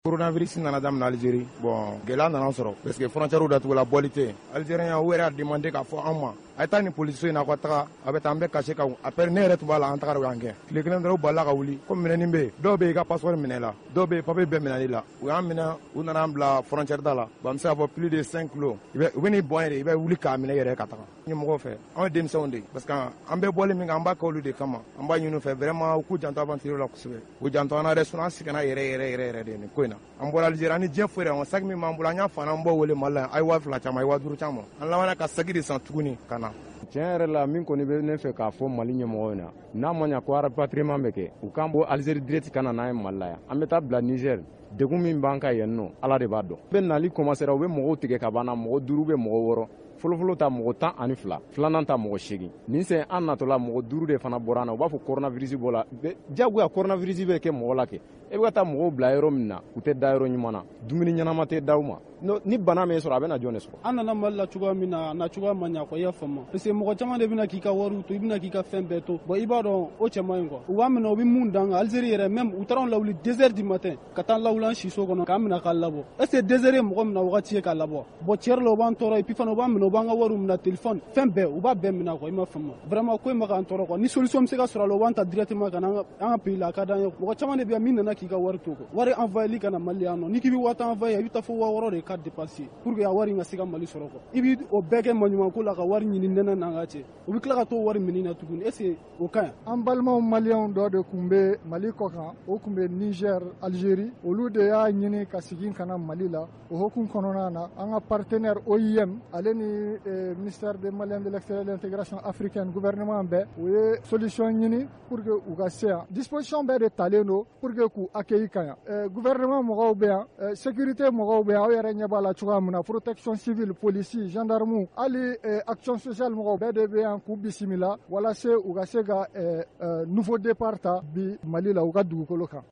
Coronavirus nana daminɛ Algérie bon gɛlɛya nana sɔrɔ parce que frontière datugula bɔli tɛ Algérien u yɛrɛ a demandé k'a fɔ an ma a ye taa ni policier in na ka taga a bɛ taa an bɛ caché ka après ne yɛrɛ tun b'a la an tagara u y'an gɛn tile kelen dɔrɔn u balila ka wuli ko minɛni bɛ yen dɔw bɛ yen i ka passeport minɛ la dɔw bɛ yen papier bɛɛ minɛli la u y'an minɛ u nana an bila frontière da la bon an bɛ se k'a fɔ plus de 5 kilos u bɛ n'i bɔn yɛrɛ i bɛ wuli k'a minɛ yɛrɛ ka taga ɲɛmɔgɔw fɛ anw ye denmisɛnw de parce que an bɛ bɔli min kɛ an b'a kɛ olu de kama an b'a ɲini u fɛ vraiment u k'u janto aventure la kosɛbɛ u janto an na dɛ sinon an sɛgɛnna yɛrɛ de nin ko in na an bɔra Algérie ani diɲɛ foyi yɛrɛ sac min b'an bolo an y'a fana an b'o wele Mali la a ye 2,000 caman a ye 5,000 caman an labanna ka sac de san tuguni ka na. Tiɲɛ yɛrɛ la min kɔni bɛ ne fɛ k'a fɔ Mali ɲɛmɔgɔw ɲɛna n'a ma ɲɛ ko rapatriement bɛ kɛ u k'an bɔ Algérie direct ka na n'a ye Mali la yan an bɛ taa bila Niger degun min b'an kan yan nɔ Ala de b'a dɔn bɛ nali commencera u bɛ mɔgɔw tigɛ ka ban na mɔgɔ 5 bɛ mɔgɔ 6 fɔlɔfɔlɔ ta mɔgɔ 12 filanan ta mɔgɔ 8 nin sen an natɔla mɔgɔ 5 de fana bɔra an na u b'a fɔ coronavirus bɔ la jagoya coronavirus bɛ kɛ mɔgɔ la kɛ e bɛ ka taa mɔgɔw bila yɔrɔ min na u tɛ da yɔrɔ ɲuman na dumuni ɲɛnama tɛ d'aw ma ni bana min sɔrɔ a bɛ na jɔn de sɔrɔ an nana Mali la cogoya min na na cogoya man ɲa quoi i y'a faamu parce que mɔgɔ caman de bɛna k'i ka wariw to i bɛna k'i ka fɛn bɛɛ to bon i b'a dɔn o cɛ man ɲi quoi u b'a minɛ u bɛ mun d'an kan Algérie yɛrɛ même u taara lawuli 2 heures du matin ka taa lawuli an siso kɔnɔ k'an minɛ k'a labɔ est ce que 2 heures ye mɔgɔ min na wagati ye k'a labɔ bon tiɲɛ la u b'an tɔɔrɔ et puis fana u b'an minɛ u b'an ka wariw minɛ téléphone fɛn bɛɛ u b'a bɛɛ minɛ quoi i m'a faamu vraiment ko in ma k'an tɔɔrɔ quoi ni solution bɛ se ka sɔrɔ a la u b'an ta directement ka na an ka pays la a ka d'an ye mɔgɔ caman de bɛ yan min nana k'i ka wari to quoi wari envoyé ka na Mali yan nɔ ni k'i bɛ 1000 envoyé i bɛ taa fɔ 600 de ka dépasser pour que a wari in ka se ka Mali sɔrɔ quoi i bɛ o bɛɛ kɛ maɲumanko la ka wari ɲini nɛnɛ n'an ka cɛ u bɛ tila ka t'o wari minɛ na tuguni est ce que o ka ɲi. An balimaw maliyɛnw dɔ de tun bɛ Mali kɔ kan o tun bɛ Niger Algérie olu de y'a ɲini ka segin ka na Mali la o hukumu kɔnɔna na an ka partenaire OIM ale ni ministère des Maliens de l'extérieur de l'intégration africaine gouvernement bɛɛ u ye solution ɲini pour que u ka se yan disposition bɛɛ de talen don pour que k'u accueillir ka yan gouvernement mɔgɔw bɛ yan sécurité mɔgɔw bɛ yan aw yɛrɛ ɲɛ b'a la cogoya min na protection civile polisi gendarme hali action sociale mɔgɔw bɛɛ de bɛ yan k'u bisimila walasa u ka se ka nouveau départ ta bi Mali la u ka dugukolo kan.